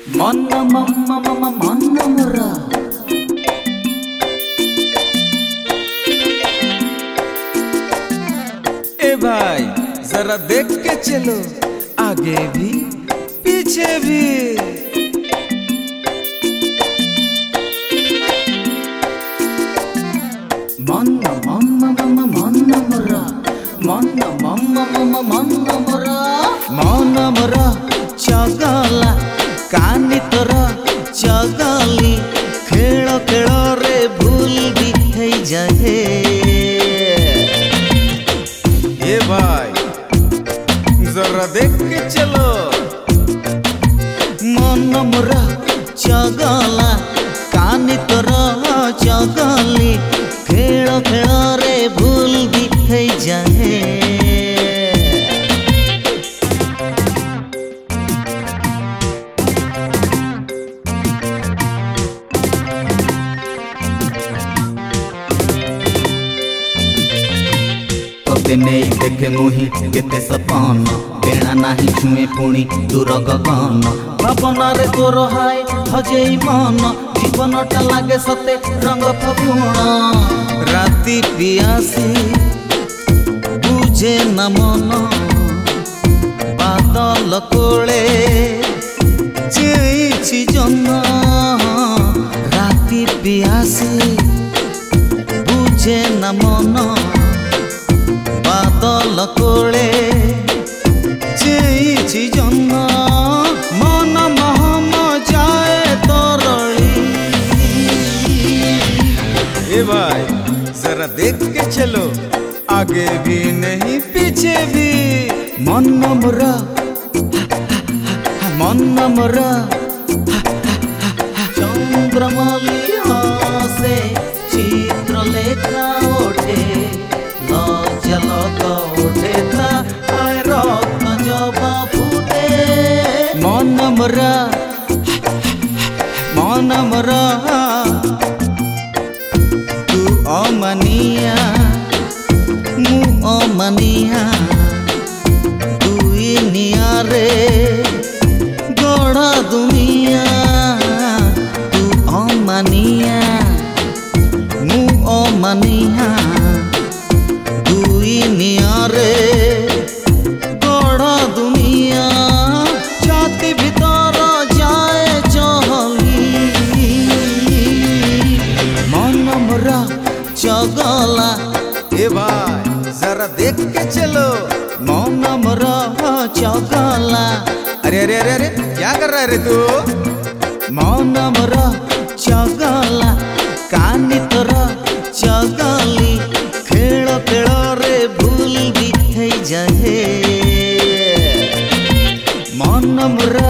मन मन मोरा ए भाई जरा देख के चलो, आगे भी पीछे भी। मन मोरा मन मोरा चगला कानी तोरा चगली खेल खेल रे भूल भी थई जाए। ए भाई जरा देख के चलो, मन मोरा चगला कानी तोरा चगली खेल खेल रे भूल भी थई जाए। तोते नहीं देखे मुही केते सपन बेणा नाही छुए पुणी दूर गगन भावना रे तोर हाय हजेई मन जीवनटा लागे सते रंग फगुण। राति पियासी बुझे न मन बादल कोले जेइछि जन। राति पियासी बुझे न मन बादल कोले जेइछि जन। मन महम जाए तरली। ए भाई जरा देख के चलो, आगे भी नहीं पीछे भी। मन मोरा चंद्रमली से चित्रलेखा ओठे लजलक ओठे था रक्त जबा फूटे। मन मोरा तू अमनिया मु अमनिया दुई निया रे गढ़ा दुनिया। तू अमनिया मु अमनिया दुई निया रे गढ़ा दुनिया। छाती भीतर जाए चहली। मन मोरा चगला। ए भाई जरा देख के चलो, मन मोरा चगला। अरे अरे अरे अरे क्या कर रहा है रे तू? मन मोरा चगला कानी तोरा चगली खेल खेल रे भूल भी थई जाए। मन मोरा